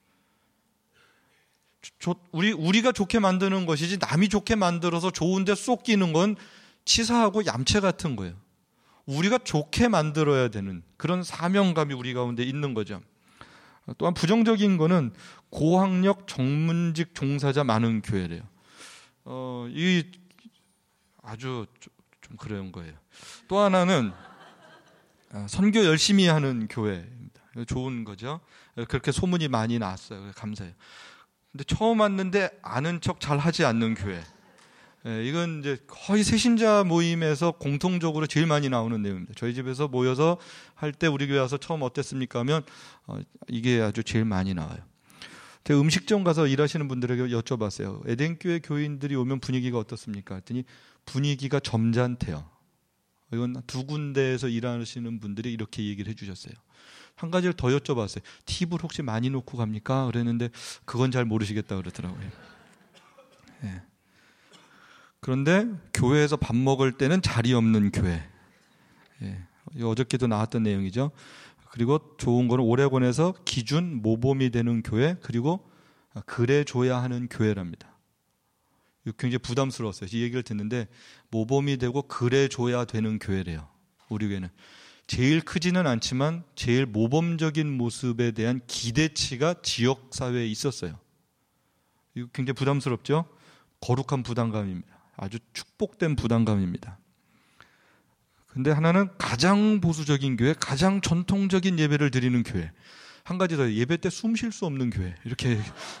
조, 우리, 우리가 좋게 만드는 것이지 남이 좋게 만들어서 좋은데 쏟기는 건 치사하고 얌체 같은 거예요. 우리가 좋게 만들어야 되는 그런 사명감이 우리 가운데 있는 거죠. 또한 부정적인 거는 고학력 전문직 종사자 많은 교회래요. 어, 이 아주 좀, 좀 그런 거예요. 또 하나는 선교 열심히 하는 교회입니다. 좋은 거죠. 그렇게 소문이 많이 났어요. 감사해요. 근데 처음 왔는데 아는 척 잘 하지 않는 교회. 예, 이건 이제 거의 새신자 모임에서 공통적으로 제일 많이 나오는 내용입니다. 저희 집에서 모여서 할 때 우리 교회 와서 처음 어땠습니까 하면 어, 이게 아주 제일 많이 나와요. 제가 음식점 가서 일하시는 분들에게 여쭤봤어요. 에덴교회 교인들이 오면 분위기가 어떻습니까? 했더니 분위기가 점잖대요. 이건 두 군데에서 일하시는 분들이 이렇게 얘기를 해주셨어요. 한 가지를 더 여쭤봤어요. 팁을 혹시 많이 놓고 갑니까? 그랬는데 그건 잘 모르시겠다 그러더라고요. 예. 그런데 교회에서 밥 먹을 때는 자리 없는 교회. 예, 어저께도 나왔던 내용이죠. 그리고 좋은 거는 오레곤에서 기준 모범이 되는 교회, 그리고 그래 줘야 하는 교회랍니다. 굉장히 부담스러웠어요. 이 얘기를 듣는데 모범이 되고 그래 줘야 되는 교회래요. 우리 교회는 제일 크지는 않지만 제일 모범적인 모습에 대한 기대치가 지역 사회에 있었어요. 이거 굉장히 부담스럽죠? 거룩한 부담감입니다. 아주 축복된 부담감입니다. 근데 하나는 가장 보수적인 교회, 가장 전통적인 예배를 드리는 교회. 한 가지 더, 예배 때 숨 쉴 수 없는 교회. 이렇게.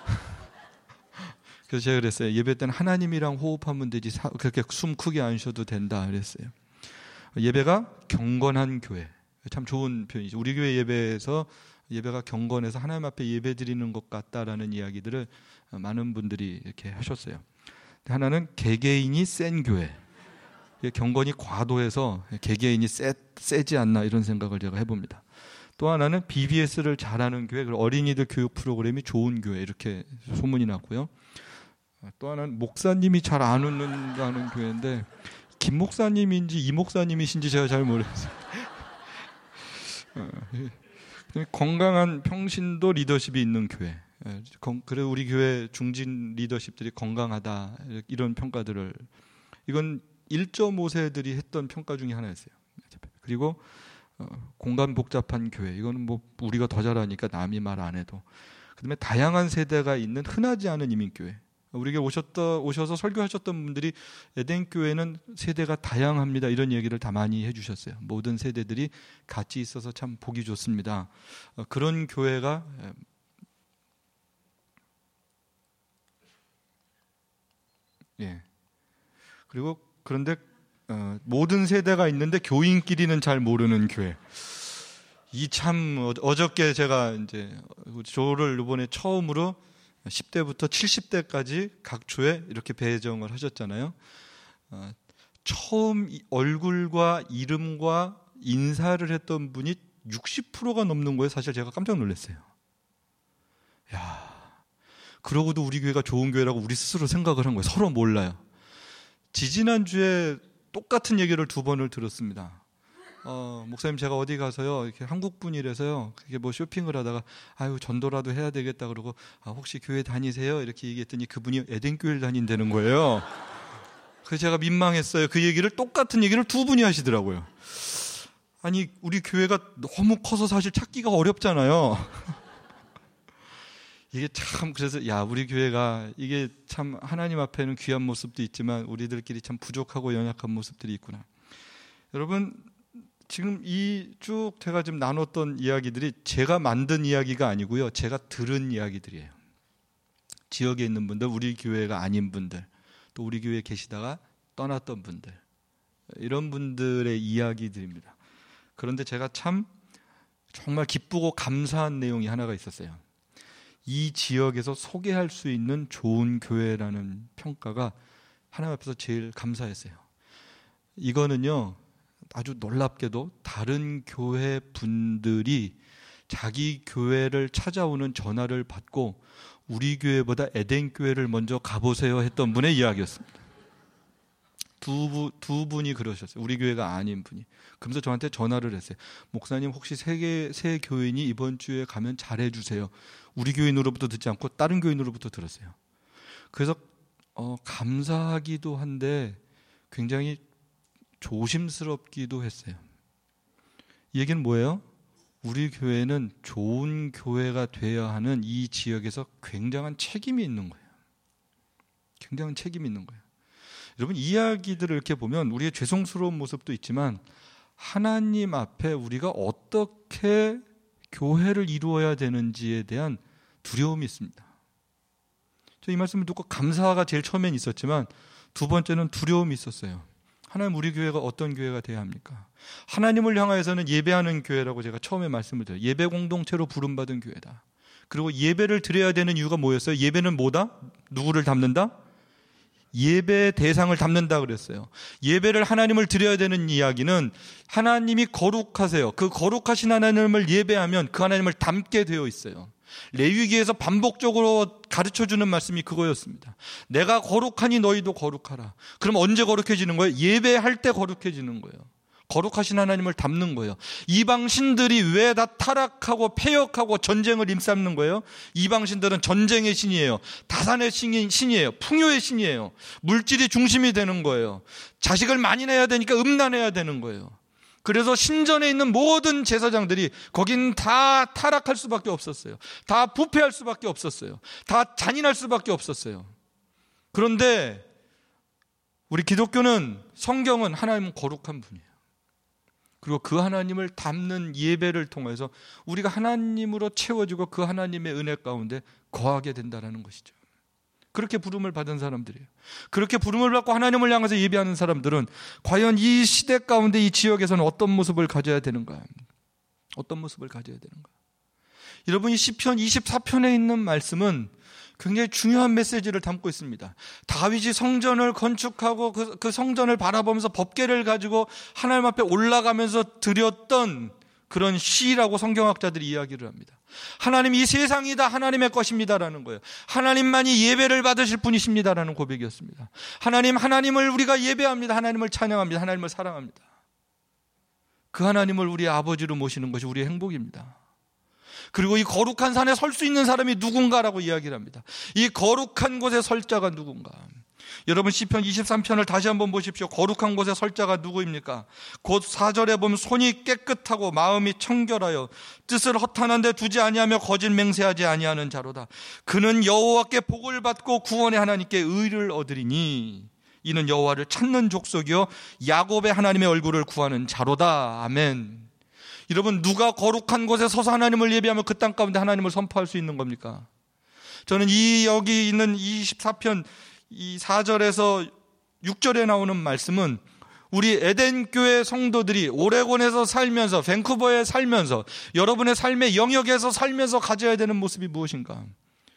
그래서 제가 그랬어요. 예배 때는 하나님이랑 호흡하면 되지 그렇게 숨 크게 안 쉬어도 된다 그랬어요. 예배가 경건한 교회. 참 좋은 표현이죠. 우리 교회 예배에서 예배가 경건해서 하나님 앞에 예배 드리는 것 같다라는 이야기들을 많은 분들이 이렇게 하셨어요. 하나는 개개인이 센 교회. 경건이 과도해서 개개인이 세, 세지 않나 이런 생각을 제가 해봅니다. 또 하나는 비비에스를 잘하는 교회, 그리고 어린이들 교육 프로그램이 좋은 교회 이렇게 소문이 났고요. 또 하나는 목사님이 잘 안 웃는다는 교회인데 김 목사님인지 이 목사님이신지 제가 잘 모르겠어요. 건강한 평신도 리더십이 있는 교회. 그래 우리 교회 중진 리더십들이 건강하다 이런 평가들을, 이건 일 점 오 세들이 했던 평가 중에 하나였어요. 그리고 공간 복잡한 교회, 이거는 뭐 우리가 더 잘하니까 남이 말 안 해도. 그다음에 다양한 세대가 있는 흔하지 않은 이민교회. 우리에게 오셨다, 오셔서 설교하셨던 분들이 에덴 교회는 세대가 다양합니다 이런 얘기를 다 많이 해주셨어요. 모든 세대들이 같이 있어서 참 보기 좋습니다. 그런 교회가 예. 그리고 그런데 어, 모든 세대가 있는데 교인끼리는 잘 모르는 교회. 이 참 어저께 제가 이제 조를 이번에 처음으로 십 대부터 칠십 대까지 각 조에 이렇게 배정을 하셨잖아요. 어, 처음 얼굴과 이름과 인사를 했던 분이 육십 퍼센트가 넘는 거예요. 사실 제가 깜짝 놀랐어요. 야, 그러고도 우리 교회가 좋은 교회라고 우리 스스로 생각을 한 거예요. 서로 몰라요. 지지난주에 똑같은 얘기를 두 번을 들었습니다. 어, 목사님 제가 어디 가서요 이렇게 한국 분이라서요 그게 뭐 쇼핑을 하다가 아유 전도라도 해야 되겠다 그러고 아, 혹시 교회 다니세요 이렇게 얘기했더니 그분이 에덴 교회를 다닌다는 거예요. 그래서 제가 민망했어요. 그 얘기를 똑같은 얘기를 두 분이 하시더라고요. 아니 우리 교회가 너무 커서 사실 찾기가 어렵잖아요. 이게 참 그래서 야 우리 교회가 이게 참 하나님 앞에는 귀한 모습도 있지만 우리들끼리 참 부족하고 연약한 모습들이 있구나. 여러분 지금 이 쭉 제가 지금 나눴던 이야기들이 제가 만든 이야기가 아니고요. 제가 들은 이야기들이에요. 지역에 있는 분들, 우리 교회가 아닌 분들, 또 우리 교회에 계시다가 떠났던 분들, 이런 분들의 이야기들입니다. 그런데 제가 참 정말 기쁘고 감사한 내용이 하나가 있었어요. 이 지역에서 소개할 수 있는 좋은 교회라는 평가가 하나님 앞에서 제일 감사했어요. 이거는요, 아주 놀랍게도 다른 교회 분들이 자기 교회를 찾아오는 전화를 받고 우리 교회보다 에덴 교회를 먼저 가보세요 했던 분의 이야기였습니다. 두, 부, 두 분이 그러셨어요. 우리 교회가 아닌 분이. 그러면서 저한테 전화를 했어요. 목사님, 혹시 새, 개, 새 교인이 이번 주에 가면 잘해주세요. 우리 교인으로부터 듣지 않고 다른 교인으로부터 들었어요. 그래서 어, 감사하기도 한데 굉장히 조심스럽기도 했어요. 이 얘기는 뭐예요? 우리 교회는 좋은 교회가 되어야 하는 이 지역에서 굉장한 책임이 있는 거예요. 굉장한 책임이 있는 거예요. 여러분, 이야기들을 이렇게 보면 우리의 죄송스러운 모습도 있지만 하나님 앞에 우리가 어떻게 교회를 이루어야 되는지에 대한 두려움이 있습니다. 저 이 말씀을 듣고 감사가 제일 처음엔 있었지만 두 번째는 두려움이 있었어요. 하나님, 우리 교회가 어떤 교회가 돼야 합니까? 하나님을 향하여서는 예배하는 교회라고 제가 처음에 말씀을 드려요. 예배 공동체로 부름받은 교회다. 그리고 예배를 드려야 되는 이유가 뭐였어요? 예배는 뭐다? 누구를 담는다? 예배의 대상을 담는다 그랬어요. 예배를 하나님을 드려야 되는 이야기는 하나님이 거룩하세요. 그 거룩하신 하나님을 예배하면 그 하나님을 담게 되어 있어요. 레위기에서 반복적으로 가르쳐주는 말씀이 그거였습니다. 내가 거룩하니 너희도 거룩하라. 그럼 언제 거룩해지는 거예요? 예배할 때 거룩해지는 거예요. 거룩하신 하나님을 담는 거예요. 이방 신들이 왜 다 타락하고 패역하고 전쟁을 일삼는 거예요? 이방 신들은 전쟁의 신이에요. 다산의 신이에요. 풍요의 신이에요. 물질이 중심이 되는 거예요. 자식을 많이 내야 되니까 음란해야 되는 거예요. 그래서 신전에 있는 모든 제사장들이 거긴 다 타락할 수밖에 없었어요. 다 부패할 수밖에 없었어요. 다 잔인할 수밖에 없었어요. 그런데 우리 기독교는, 성경은 하나님은 거룩한 분이에요. 그리고 그 하나님을 담는 예배를 통해서 우리가 하나님으로 채워지고 그 하나님의 은혜 가운데 거하게 된다는 것이죠. 그렇게 부름을 받은 사람들이에요. 그렇게 부름을 받고 하나님을 향해서 예배하는 사람들은 과연 이 시대 가운데 이 지역에서는 어떤 모습을 가져야 되는가? 어떤 모습을 가져야 되는가? 여러분, 이 시편 이십사 편에 있는 말씀은 굉장히 중요한 메시지를 담고 있습니다. 다윗이 성전을 건축하고 그, 그 성전을 바라보면서 법궤를 가지고 하나님 앞에 올라가면서 드렸던 그런 시라고 성경학자들이 이야기를 합니다. 하나님, 이 세상이 다 하나님의 것입니다라는 거예요. 하나님만이 예배를 받으실 분이십니다라는 고백이었습니다. 하나님, 하나님을 우리가 예배합니다. 하나님을 찬양합니다. 하나님을 사랑합니다. 그 하나님을 우리의 아버지로 모시는 것이 우리의 행복입니다. 그리고 이 거룩한 산에 설 수 있는 사람이 누군가라고 이야기를 합니다. 이 거룩한 곳에 설 자가 누군가? 여러분, 시편 이십삼 편을 다시 한번 보십시오. 거룩한 곳에 설 자가 누구입니까? 곧 사 절에 보면 손이 깨끗하고 마음이 청결하여 뜻을 허탄한 데 두지 아니하며 거짓 맹세하지 아니하는 자로다. 그는 여호와께 복을 받고 구원의 하나님께 의를 얻으리니 이는 여호와를 찾는 족속이요 야곱의 하나님의 얼굴을 구하는 자로다. 아멘. 여러분, 누가 거룩한 곳에 서서 하나님을 예배하면 그 땅 가운데 하나님을 선포할 수 있는 겁니까? 저는 이 여기 있는 이십사 편 이 사 절에서 육 절에 나오는 말씀은 우리 에덴 교회 성도들이 오레곤에서 살면서, 밴쿠버에 살면서, 여러분의 삶의 영역에서 살면서 가져야 되는 모습이 무엇인가?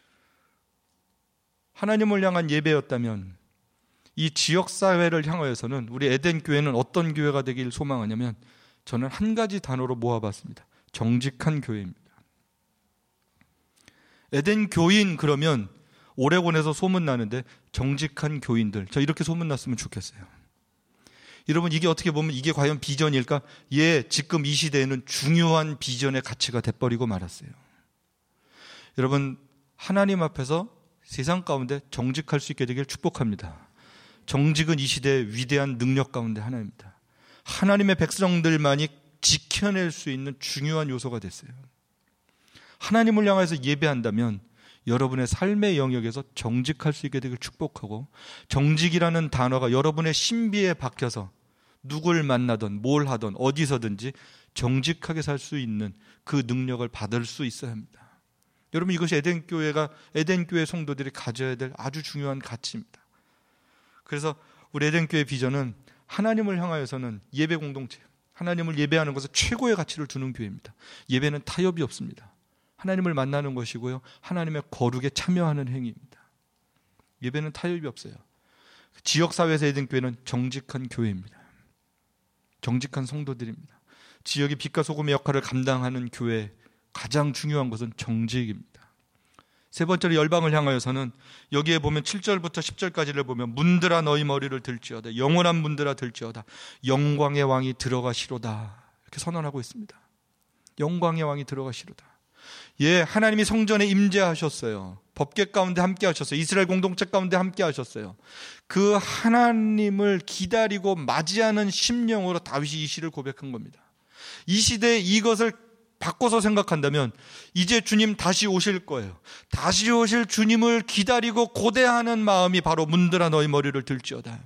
하나님을 향한 예배였다면 이 지역사회를 향하여서는 우리 에덴 교회는 어떤 교회가 되길 소망하냐면 저는 한 가지 단어로 모아봤습니다. 정직한 교회입니다. 에덴 교인 그러면 오레곤에서 소문나는데 정직한 교인들, 저 이렇게 소문났으면 좋겠어요. 여러분, 이게 어떻게 보면 이게 과연 비전일까? 예, 지금 이 시대에는 중요한 비전의 가치가 돼버리고 말았어요. 여러분, 하나님 앞에서 세상 가운데 정직할 수 있게 되길 축복합니다. 정직은 이 시대의 위대한 능력 가운데 하나입니다. 하나님의 백성들만이 지켜낼 수 있는 중요한 요소가 됐어요. 하나님을 향해서 예배한다면 여러분의 삶의 영역에서 정직할 수 있게 되길 축복하고, 정직이라는 단어가 여러분의 신비에 박혀서 누굴 만나든 뭘 하든 어디서든지 정직하게 살 수 있는 그 능력을 받을 수 있어야 합니다. 여러분, 이것이 에덴 교회가 에덴 교회 성도들이 가져야 될 아주 중요한 가치입니다. 그래서 우리 에덴 교회 비전은 하나님을 향하여서는 예배 공동체, 하나님을 예배하는 것에 최고의 가치를 두는 교회입니다. 예배는 타협이 없습니다. 하나님을 만나는 것이고요, 하나님의 거룩에 참여하는 행위입니다. 예배는 타협이 없어요. 지역사회에서 에덴교회는 정직한 교회입니다. 정직한 성도들입니다. 지역이 빛과 소금의 역할을 감당하는 교회, 가장 중요한 것은 정직입니다. 세 번째로 열방을 향하여서는 여기에 보면 칠 절부터 십 절까지를 보면 문들아 너희 머리를 들지어다, 영원한 문들아 들지어다, 영광의 왕이 들어가시로다, 이렇게 선언하고 있습니다. 영광의 왕이 들어가시로다. 예, 하나님이 성전에 임재하셨어요. 법궤 가운데 함께 하셨어요. 이스라엘 공동체 가운데 함께 하셨어요. 그 하나님을 기다리고 맞이하는 심령으로 다윗이 이 시를 고백한 겁니다. 이 시대에 이것을 바꿔서 생각한다면 이제 주님 다시 오실 거예요. 다시 오실 주님을 기다리고 고대하는 마음이 바로 문들아 너희 머리를 들지어다.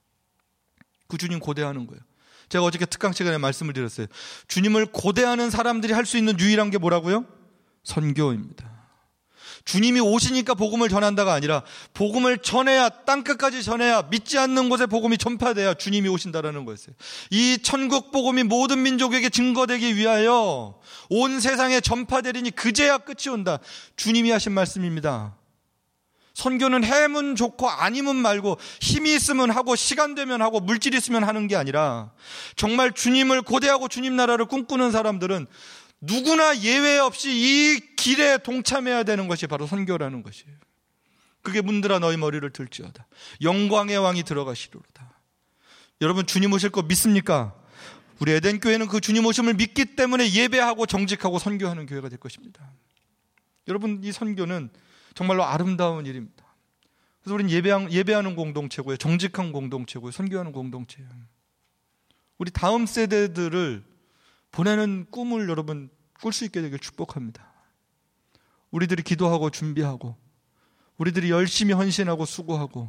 그 주님 고대하는 거예요. 제가 어저께 특강 시간에 말씀을 드렸어요. 주님을 고대하는 사람들이 할 수 있는 유일한 게 뭐라고요? 선교입니다. 주님이 오시니까 복음을 전한다가 아니라 복음을 전해야, 땅끝까지 전해야, 믿지 않는 곳에 복음이 전파돼야 주님이 오신다라는 거였어요. 이 천국 복음이 모든 민족에게 증거되기 위하여 온 세상에 전파되리니 그제야 끝이 온다. 주님이 하신 말씀입니다. 선교는 해면 좋고 아니면 말고, 힘이 있으면 하고 시간 되면 하고 물질 있으면 하는 게 아니라, 정말 주님을 고대하고 주님 나라를 꿈꾸는 사람들은 누구나 예외 없이 이 길에 동참해야 되는 것이 바로 선교라는 것이에요. 그게 문들아 너희 머리를 들지어다, 영광의 왕이 들어가시리로다. 여러분, 주님 오실 거 믿습니까? 우리 에덴교회는 그 주님 오심을 믿기 때문에 예배하고 정직하고 선교하는 교회가 될 것입니다. 여러분, 이 선교는 정말로 아름다운 일입니다. 그래서 우리는 예배한, 예배하는 공동체고요, 정직한 공동체고요, 선교하는 공동체예요. 우리 다음 세대들을 보내는 꿈을 여러분 꿀 수 있게 되길 축복합니다. 우리들이 기도하고 준비하고, 우리들이 열심히 헌신하고 수고하고,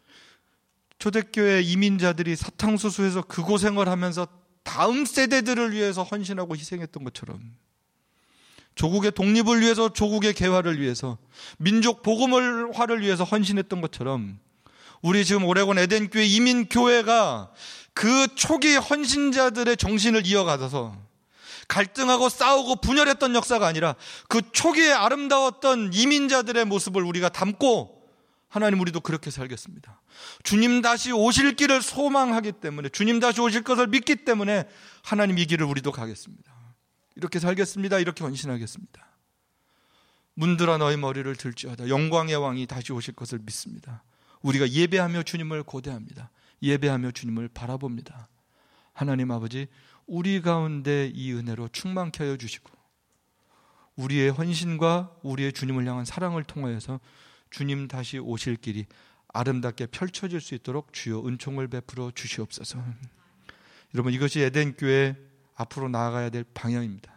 초대교회 이민자들이 사탕수수에서 그 고생을 하면서 다음 세대들을 위해서 헌신하고 희생했던 것처럼, 조국의 독립을 위해서, 조국의 개화를 위해서, 민족 복음화를 위해서 헌신했던 것처럼, 우리 지금 오레곤 에덴교회 이민교회가 그 초기 헌신자들의 정신을 이어가서 갈등하고 싸우고 분열했던 역사가 아니라 그 초기에 아름다웠던 이민자들의 모습을 우리가 담고, 하나님 우리도 그렇게 살겠습니다. 주님 다시 오실 길을 소망하기 때문에, 주님 다시 오실 것을 믿기 때문에 하나님 이 길을 우리도 가겠습니다. 이렇게 살겠습니다. 이렇게 헌신하겠습니다. 문들아 너희 머리를 들지어다, 영광의 왕이 다시 오실 것을 믿습니다. 우리가 예배하며 주님을 고대합니다. 예배하며 주님을 바라봅니다. 하나님 아버지, 우리 가운데 이 은혜로 충만케 하여 주시고, 우리의 헌신과 우리의 주님을 향한 사랑을 통하여서 주님 다시 오실 길이 아름답게 펼쳐질 수 있도록 주여 은총을 베풀어 주시옵소서. 여러분, 이것이 에덴교회 앞으로 나아가야 될 방향입니다.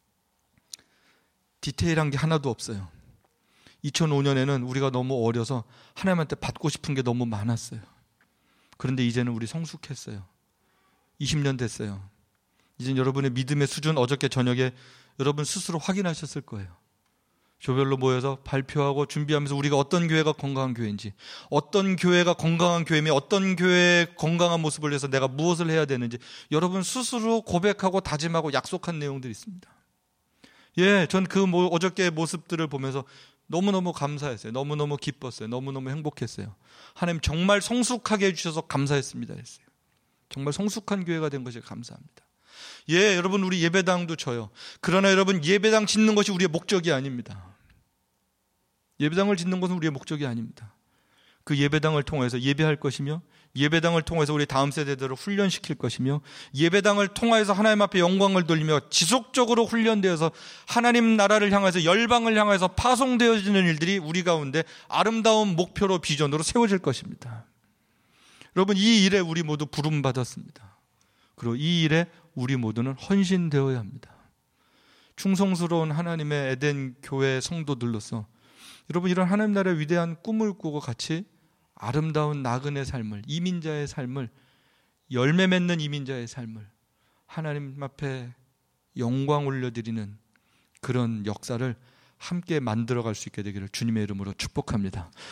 디테일한 게 하나도 없어요. 이천오 년에는 우리가 너무 어려서 하나님한테 받고 싶은 게 너무 많았어요. 그런데 이제는 우리 성숙했어요. 이십 년 됐어요. 이제 여러분의 믿음의 수준, 어저께 저녁에 여러분 스스로 확인하셨을 거예요. 조별로 모여서 발표하고 준비하면서 우리가 어떤 교회가 건강한 교회인지, 어떤 교회가 건강한 교회며 어떤 교회의 건강한 모습을 위해서 내가 무엇을 해야 되는지 여러분 스스로 고백하고 다짐하고 약속한 내용들이 있습니다. 예, 전 그 어저께의 모습들을 보면서 너무너무 감사했어요. 너무너무 기뻤어요. 너무너무 행복했어요. 하나님 정말 성숙하게 해주셔서 감사했습니다 했어요. 정말 성숙한 교회가 된 것이 감사합니다. 예, 여러분, 우리 예배당도 져요. 그러나 여러분, 예배당 짓는 것이 우리의 목적이 아닙니다. 예배당을 짓는 것은 우리의 목적이 아닙니다. 그 예배당을 통해서 예배할 것이며, 예배당을 통해서 우리 다음 세대들을 훈련시킬 것이며, 예배당을 통해서 하나님 앞에 영광을 돌리며 지속적으로 훈련되어서 하나님 나라를 향해서, 열방을 향해서 파송되어지는 일들이 우리 가운데 아름다운 목표로, 비전으로 세워질 것입니다. 여러분, 이 일에 우리 모두 부름받았습니다. 그리고 이 일에 우리 모두는 헌신되어야 합니다. 충성스러운 하나님의 에덴 교회 성도들로서 여러분, 이런 하나님 나라의 위대한 꿈을 꾸고 같이 아름다운 나그네 삶을, 이민자의 삶을, 열매 맺는 이민자의 삶을 하나님 앞에 영광 올려드리는 그런 역사를 함께 만들어갈 수 있게 되기를 주님의 이름으로 축복합니다.